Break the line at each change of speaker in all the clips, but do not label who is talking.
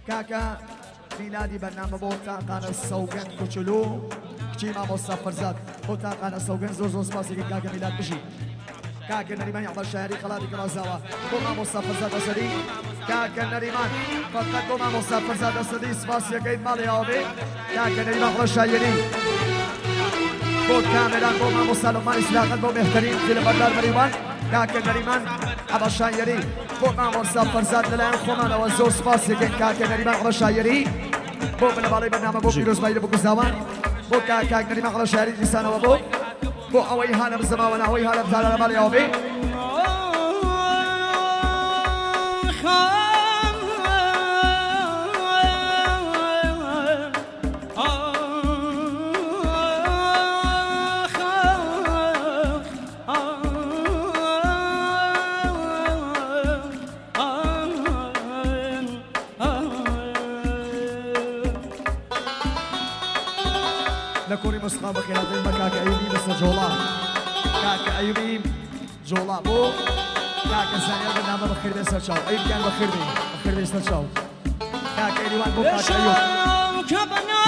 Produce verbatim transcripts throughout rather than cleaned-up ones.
کاکە میلادی بەرنامە بۆ تاقانە سەوگەن کوچولو کچی مامۆستا فەرزاد بۆ تاقانە سەوگەن زۆر زۆر سپاسێکی کاکە میلاد بژی کاکە نەریمانی عەبەس شایەری خەڵاتی کەڵازاوە بۆ مامۆستا فەرزاد ئەسەدی کاکە نەریمان فەقەت بۆ مامۆستا فەرزاد ئەسەدی سپاسیەکەیت ماڵی ئاوێ کاکە نەریمان عەبەس شایەری بۆ کامێران بۆ مامۆستا لوقمان ئیسلاقەت بۆ بهترین فیلمبەردار نەریمان کاکە نەریمان عەبەس شایەری بۆ مامۆستا فەرزاد لەلایەن خۆمانەوە زۆر سپاسیەکەین کاکە نەریمان عەبەس شایەری بۆ بنەماڵەی بەرنامە بۆ پیرۆزبایی لە بۆ کوزاوان بۆ کاک نەریمان عەبەس شایەری دیسانەوە بۆ بۆ ئەوەی هانە بزەماوە ناوەی هانە بزانە لە ماڵی ئاوێ لكوري مسخة بخيرات المكاك أيوبي بس جولا كاك أيوبي جولا بو كاك سانيا برنامج بخير بس شاو أيوب كان بخير بي بخير بس شاو كاك أيوان بو كاك أيوب
كبنا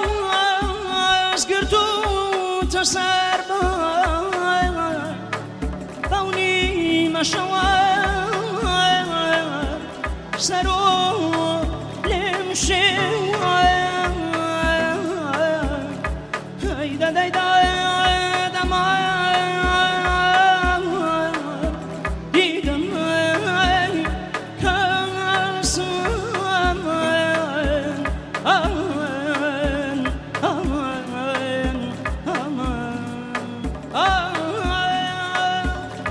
سكرتو تسر بوني مشوا سرو لمشي دا دا دا دا ما دیدم کاسم آمن آمن آمن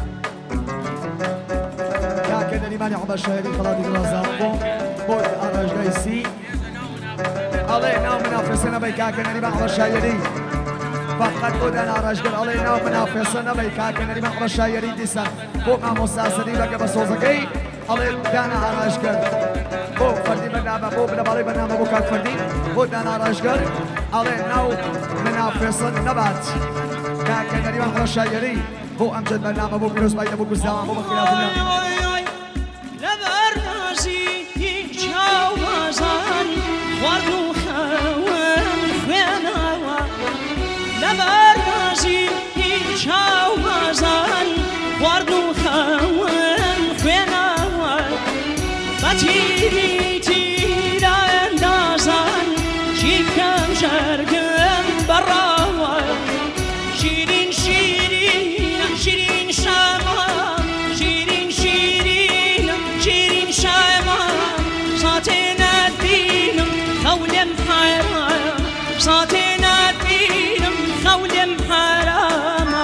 کاک نەریمانی عەبەس شایەری خەڵاتی گڵازاو بۆ بۆ ئاڕاژگای سی ئەڵێ ناو منافسە نەبەی کاکە نەریمان عەبەس شایەری فقط بۆ دانا ڕژگەر ئەڵێ ناو منافێسە نەبەی کاکە نەریمان عەبەس شایەری دیسان بۆ مامۆستا ئەسەدی بەگە بە سۆزەکەی ئەڵێ دانا ڕژگەر بۆ فەردی بەرنامە بۆ بنەماڵەی بەرنامە بۆ کاک فەردی بۆ دانا ڕژگەر ئەڵێ ناو منافێسە نەبات کاکە نەریمان عەبەس شایەری بۆ ئەمجد بەرنامە بۆ پیرۆزبایی لە بۆ کوزاوان بۆ بەخێراتنە
لەبەر نازی چاوەزان خوارد و خەون خوێنەوە لەبەر نازی چاوەزان خوارد و خەون خوێنەوە بە تیری تیرەندازان چیکەم ژەرگم بەڕاوە شیرین شیرین شیرین شەمە شیرین شیرین شیرین شەمە ساتێ نەبینم خەولێم حەرامە ساتێ نەبینم خەولێم حەرامە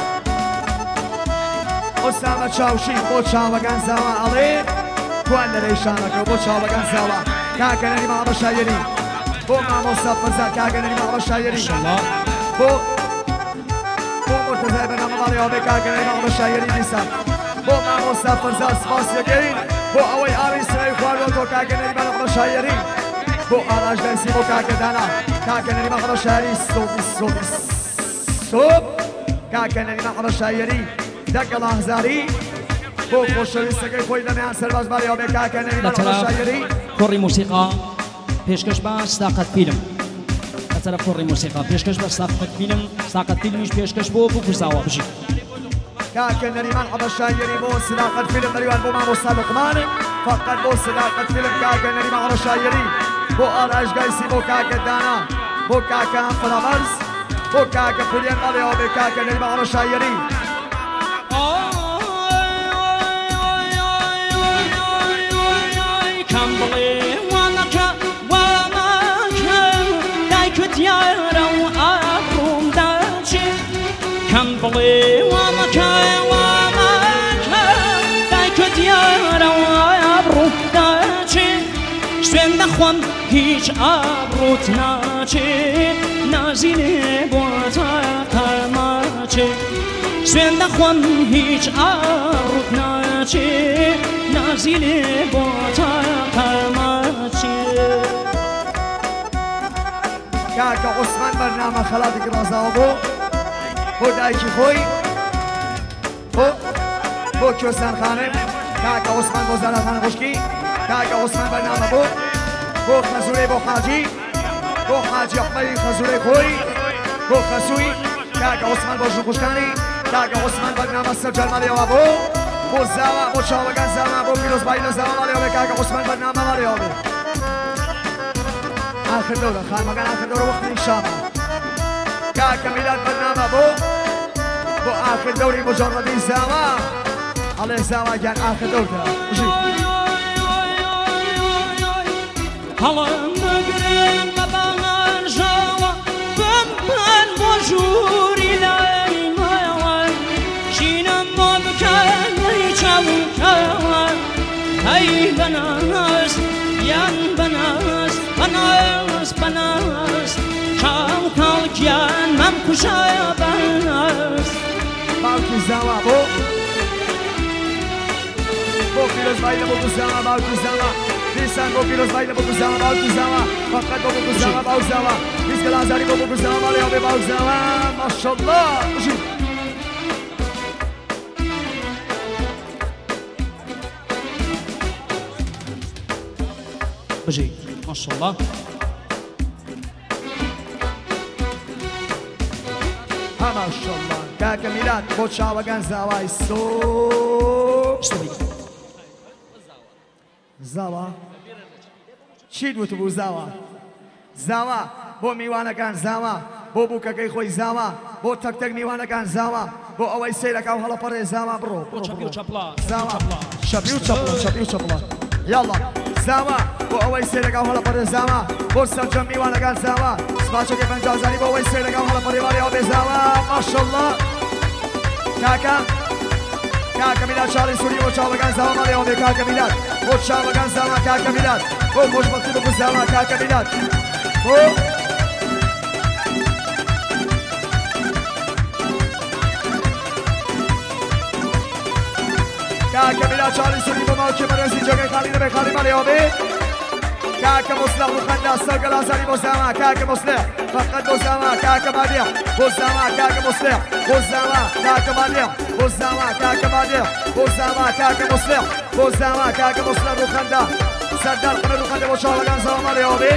ئۆسامە چاوشی بۆ چاوەگان زاوە ئەڵێ کوان لەرەی شانەکە بۆ چاوەگان زاوە کاکە نەریمان عەبەس شایەری بۆ مامۆستا فەرزاد کاکە نەریمان عەبەس شایەری بۆ بۆ مرتەزای بەرنامە ماڵی ئاوێ کاکە نەریمان عەبەس شایەری دیسان بۆ مامۆستا فەرزاد سپاسیەکەین بۆ ئەوەی ئاوی سرەی خواردوەتەوە کاکە نەریمان عەبەس شایەری بۆ ئاراژدەرسی بۆ کاکە دانا کاکە نەریمان عەبەس شایەری سۆبی سۆبی سۆب کاکە نەریمان عەبەس شایەری دەگەڵ ئاهزاری بۆ خۆشەویستەکەی خۆی لەمەیان سەرباز ماڵی ئاوێ کاکە نەریمان عەبەس شایەری
کوڕی موسیقا پێشکەش بە ساقەت فیلم لەسەرە کوڕی موسیقا پێشکەش بە ساقەت فیلم ساقەت فیلمیش پێشکەش بۆ بۆ کوزاوە بژی
کاکە نەریمان عەبەس شایەری بۆ سەداقەت فیلم نەریوان بۆ مامۆستا لوقمان فقط بۆ سەداقەت فیلم کاکە نەریمان عەبەس شایەری بۆ ئاراژگای سی بۆ کاکە دانا بۆ کاکە فرامەرز بۆ کاکە پولیان ماڵی ئاوێ کاکە نەریمان عەبەس شایەری
کەم بڵێ وانەکە وامەکە دایکت یارە و ئابڕووم دەچێت کەم بڵێ وامەکە وامەکە دایکت یارە و ئابڕووم دەچێت سوێن دەخۆم هیچ ئابڕووت ناچێت نازی لێ بۆ تاقەماچێت سوێن دەخۆم هیچ ئابڕووت ناچێت نازی لێ بۆ تاقەماچێت
کاکە عوسمان بەرنامە خەڵاتی گڕازاوە بۆ بۆ دایکی خۆی بۆ بۆ کوێستان خانم کاکە عوسمان بۆ زارا خانم خوشکی کاکە عوسمان بەرنامە بۆ بۆ خەزوورەی بۆ حاجی بۆ حاجی ئەحمەدی خەزوورەی خۆی بۆ خەسووی کاکە عوسمان بۆ ژووکوشتانی کاکە عوسمان بەرنامە سەرجەرمەڵێەوە بۆ بۆ زاوا بۆ چاوەگان زاوا بۆ پیرۆزبایی لە زاوا ماڵێەوە کاکە عوسمان بەرنامە ماڵێەوە بێ آخر دورة خانمەکان آخر دورة وەختی شامە کاکە میلاد بەرنامە بۆ بۆ آخر دەوری مجەڕەدی زاوا ئەڵێ زاواگیان آخر دەورە بژی
هەڵم بگرن بە بەڵەنژەوە بمن بۆ ژووری لای مایەوە ژینم بۆ بکەن لەی چاوکەوە هەی بەناس یان بەناس بەناس بەناس چاو کاڵکیان مەم کوژایە بەناس
باوکی زاوا بۆ بۆ پیرۆزبایی لە بۆ زاوا باوکی زاوا دیسان بۆ پیرۆزبایی لە بۆ زاوا باوکی زاوا فەقەت بۆ بۆ زاوا باو زاوا دیسکە لازاری بۆ بۆ زاوا ماڵێەوە بێ باو زاوا ماشەڵڵا بژی
بژی ماشەڵڵا
ها ماشەڵڵا کاکە میلاد بۆ چاوەگان زاوای سۆ زاوا چی دوت بوو زاوا زاوا بۆ میوانەکان زاوا بۆ بووکەکەی خۆی زاوا بۆ تەکتەک میوانەکان زاوا بۆ ئەوەی سیرەکە و هەڵەپەڕێ زاوا بڕۆ زاوا شەپی و چەپڵە شەپی و چەپڵە یاڵا زاوا بۆ ئەوەی سیرەکە و هەڵەپەڕێ زاوا بۆ سەرجەم میوانەکان زاوا سپاچەکە پەنجازانی بۆ ئەوەی سیرەکە و هەڵەپەڕێ ماڵێەوە بێ زاوا ماشەڵڵا کاکە کاکە میلاد چاڵی سووری بۆ چاوەکان زاوا ماڵێەوە بێ کاکە میلاد بۆ چاوەکان زاوا کاکە میلاد بۆ خۆشبەختی بۆ زاوا کاکە میلاد بۆ کاکە میلاد چاڵی سووری بۆ ماوکی بەرەزی جێگەی خاڵی دەبێ خاڵی ماڵێەوە بێ کاکە مۆسلح ڕوخەندا سەرگە لازاری بۆ زاوا کاکە مۆسلح فەقەت بۆ زاوا کاکە مادیح بۆ زاوا کاکە مۆسلح بۆ زاوا کاکە مادیح بۆ زاوا کاکە مادیح بۆ زاوا کاکە مۆسلح بۆ زاوا کاکە مۆسلح ڕوخەندا سەردار قمە ڕوخەندە بۆ چاوەکان زاوا ماڵێەوە بێ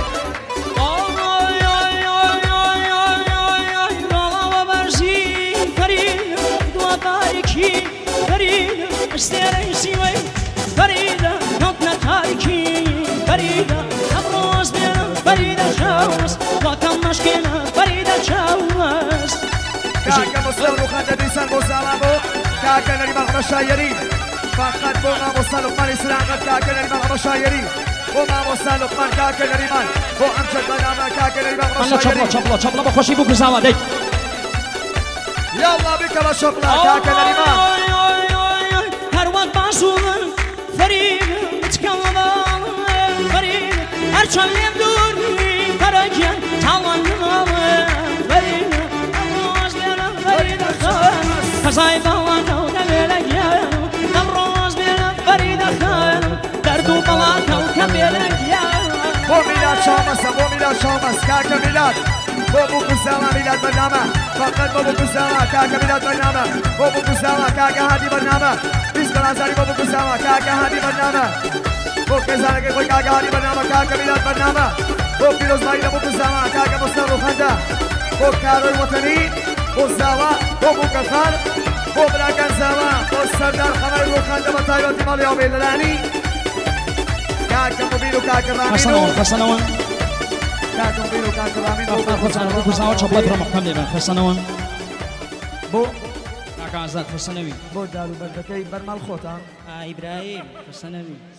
استێرەی سیوەی فەریدە نەوتنە تاریکی فەریدە ئەمڕۆز بێنە فەریدە چاوس وەکەم مەشکێنە فەریدە چاوس
کاکە مۆسلح ڕوخەندە دیسان بۆ زاوا بۆ کاکە نەریمان ئەمە شایەری فەقەت بۆ مامۆستا لوقمانی سلاغەت کاکە نەریمان ئەمە شایەری بۆ مامۆستا لوقمان کاکە نەریمان بۆ ئەم چەند بەنامە کاکە نەریمان ئەمە شایەری
چەپڵە چەپڵە بە خۆشی بوو گوزاوە دەی
یاڵا بکە بە شەپڵە کاکە نەریمان
هەروەک باشوڵن فەریدە بچکەڵە فەریدە هەرچەند لێم دووری فەرەگیان تاوان ناڵێ فەریدە ئەمڕۆز بێنە فەریدە خان قەزای باڵاکە و دەبێ لە گیان ئەمڕۆز بێنە فەریدە خان دەرد و بەڵاکە و کە بێ لە گیان
بۆ میلاد شامەسە بۆ میلاد شامەس کاکە میلاد بۆ بوو کوزاوە میلاد بەرنامە فەقەت بۆ بوو کوزاوە کاکە میلاد بەرنامە بۆ بوو کوزاوە کاکە هادی بەرنامە بیست بەلازاری بۆ بوو کوزاوە کاکە هادی بەرنامە بۆ کێزانەکەی خۆی کاکە هادی بەرنامە کاکە میلاد بەرنامە بۆ پیرۆزبایی لە بوو کوزاوە کاکە مۆسلح ڕوخەندە بۆ کارۆی وەتەنی بۆ زاوا بۆ بووکەخان بۆ براکان زاوا بۆ سەردار قەمەر ڕوخەندە بە تایبەتی ماڵێەوە بێ لەلانی کاکە مبیر و کاکە ڕامین و
خەسەنەوە
کاکە مبیر و کاکە ڕامین و
گوزاوە چەپڵە برە مەحکەم لێبن خەسەنەوە
بۆ
کاکە ئازاد خەسەنەوی
بۆ دارو بەردەکەی بەرمەڵ خۆتان
ئایبراهیم خەسەنەوی